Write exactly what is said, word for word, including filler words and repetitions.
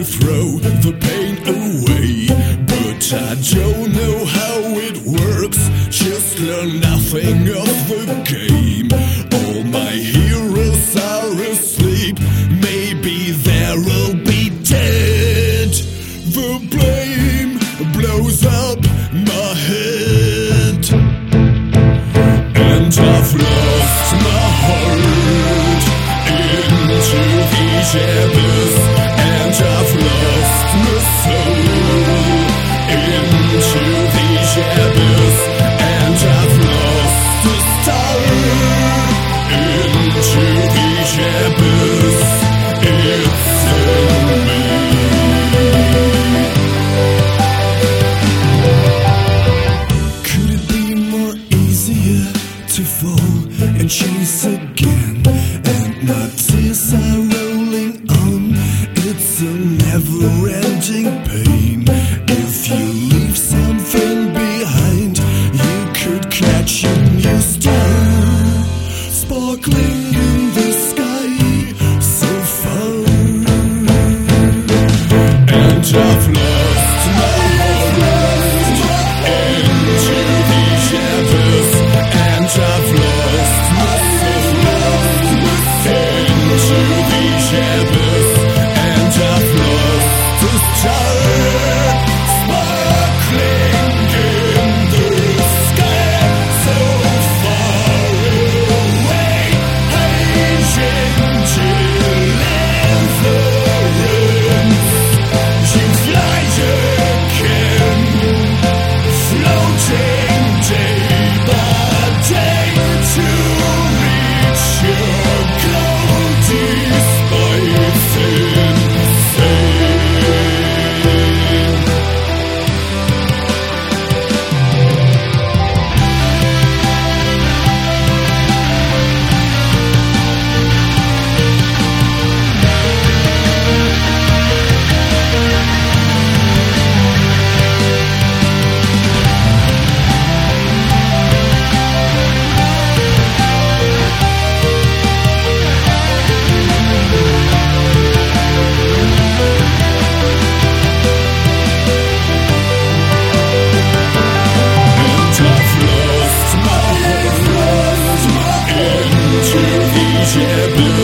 to throw the pain away, but I don't know how it works. Just learn nothing of the game. All my heroes are asleep. Maybe they'll be dead. The blame blows up my head, and I've lost my heart into the abyss, and I've lost my soul into the abyss, and I've lost the star into the abyss. It's in me. Could it be more easier to fall and chase again, and my tears are rolling on? It's a never-ending pain. If you leave something behind, you could catch a new star, sparkling in the sky so far. And I've lost my heart into the abyss, and I've lost my soul into the abyss, and I've lost the star, sparkling in the sky so far away. Aging till inference, you fly again, floating day by day to reach your goal, despite insane. Into the abyss.